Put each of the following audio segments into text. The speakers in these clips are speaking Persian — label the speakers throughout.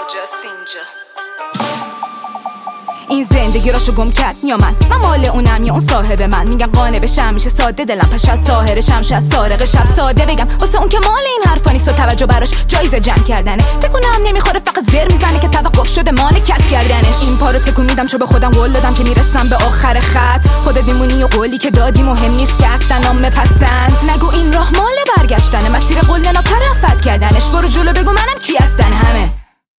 Speaker 1: کجاست اینجا؟
Speaker 2: این زندگی راشو گم کرد یا من مال اونم یا اون صاحب من. میگن قانع بشم میشه ساده دلم پش از ساحر شمش از سارق شب ساده بگم واسه اون که مال این حرفا نیست و توجه براش جایزه جمع کردنه. تکونم نمیخوره فقط زر میزنه که توقف شده مان کس کردنش. این پارو تکون میدم چون به خودم قول دادم که میرسم به آخر خط. خودت میمونی و قولی که دادی مهم نیست که اصلا نام پسند. نگو این راه مال برگشتنه مسیر قول ناپرفت کردنش. برو جلو بگو منم کی هستن همه.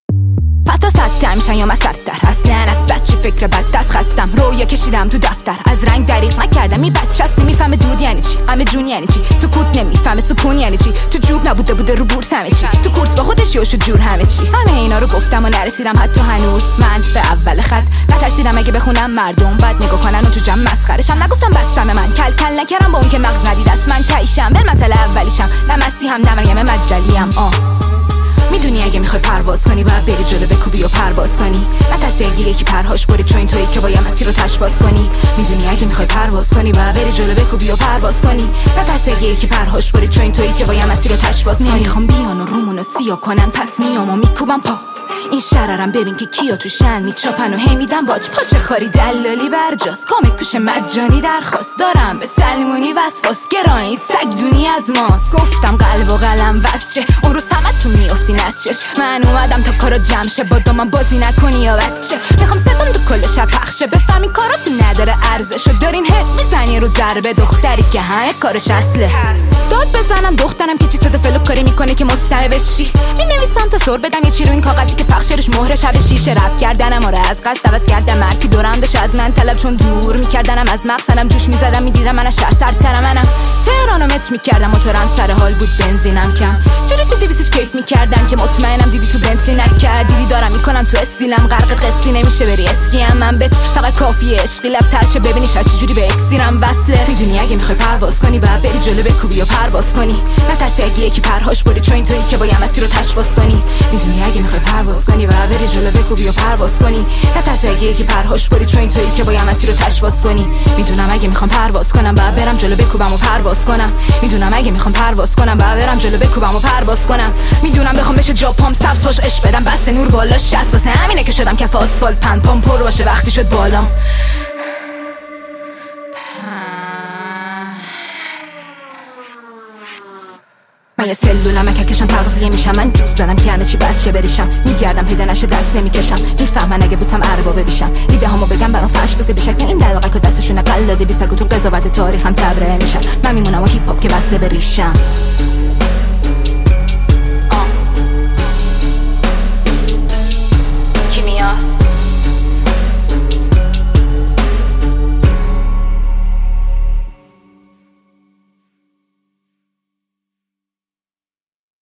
Speaker 2: پس تا سطح میشن یا مسطر اصلا از بچه فکر بد دست خستم. رویا کشیدم تو دفتر از رنگ دریغ نکردم. این بچه هست نمیفهمه دود یعنی چی همه جون یعنی چی. سکوت نمیفهمه سکون یعنی چی. تو جوب نبوده بوده رو بورس همه چی. تو کورس با خودش و جور همه چی. همه اینا رو گفتم و نرسیدم حتی هنوز من به اول خط. نترسیدم اگه بخونم مردم بد نگاه کنن و تو جمع مسخره‌شم. نگفتم بسم من کل کل نکردم با اون که مغز ندید از من تایشم بالمثل اولیشم. نه مسیحم نه مریم مجدلیم. میدونی اگه میخوای پرواز کنی باید بری جلو بکوبی و پرواز کنی. نترسی اگه یکی پرهاش بری چون تویی که باید مسیر رو تش باز کنی. میدونی اگه میخوای پرواز کنی باید بری جلو بکوبی و پرواز کنی. نترسی اگه یکی پرهاش بری چون تویی که باید مسیر رو تش باز کنی. نمیخوام بیان و رومونو سیاه کنن پس میام و میکوبم پا. این شررم ببین که کیا تو شن میچاپن و هی میدن باج. پاچه خاری دلالی برجاست کامک کوش مجانی درخواست دارم به سلمونی وسواس. گرایی سگ دونی از ماست. گفتم قلب و قلم واسه اون روز همه تو میافتی نسچش. من اومدم تا کارا جمع شه با دامم بازی نکنی یا بچه. میخوام صدام تو کل شب پخشه بفهمی کاراتو نداره ارزشو. دارین هد میزنی رو ضربه دختری که همه کارش اصله. داد بزنم دخترم که چی صد فلوک کاری میکنه که مستمع بشی. مینویسم تا سر بدم یه چی رو این کاغذی که پخشرش مهر شب شیشه. رفت کردنم آره از قصد عوض کردم مرکی دورم داشت از من طلب چون دور میکردنم از مقصدم. جوش میزدم میدیدم من از شهر سرترم. منم تهرانو متر میکردم موتورم سر حال بود بنزینم کم. جوری تو 200 کیف میکردم که مطمئنم دیدی تو بنزین نکرد. دیدی دارم میکنم تو استیلم غرق قصی نمیشه بری اسکیم من بچ. فقط کافیه عشقی لب ترشه ببینی شاید چجوری به اکسیرم وصله. میدونی اگه میخوای پرواز کنی باید بری جلو بکوبی و پرواز کنی. نترسی اگه یکی پرهاش بری چون تویی که باید مسیر رو تش باز کنی. میدونی اگه میخوای پرواز کنی باید بری جلو بکوبی و پرواز کنی. نترسی اگه یکی پرهاش بری چون تویی که باید مسیر رو تش باز کنی. میدونم اگه میخوام پرواز کنم باید برم جلو بکوبم و پرواز کنم. میدونم اگه میخوام پرواز کنم باید برم جلو بکوبم و پرواز کنم. میدونم بخوام بشه جا پام سبز پاش اش بدم بس نور بالا شست. واسه همینه که شدم کف آسفالت پند پام پر باشه وقتی شد بالام. من یه سلولم ککشم تغذیه میشم. من دوست زدم که همه چی بس چه بریشم. میگردم پیدا نشه دست نمیکشم. میفهمن اگه بودم اربابه بشم. ایده هامو بگم برام فش بزه بشک. این دلقه که دستشون قلاده بیسگو تو قضاوت تاریخ هم تبرئه میشم. من میمونم و هیپ هاپ که وصله به ریشم.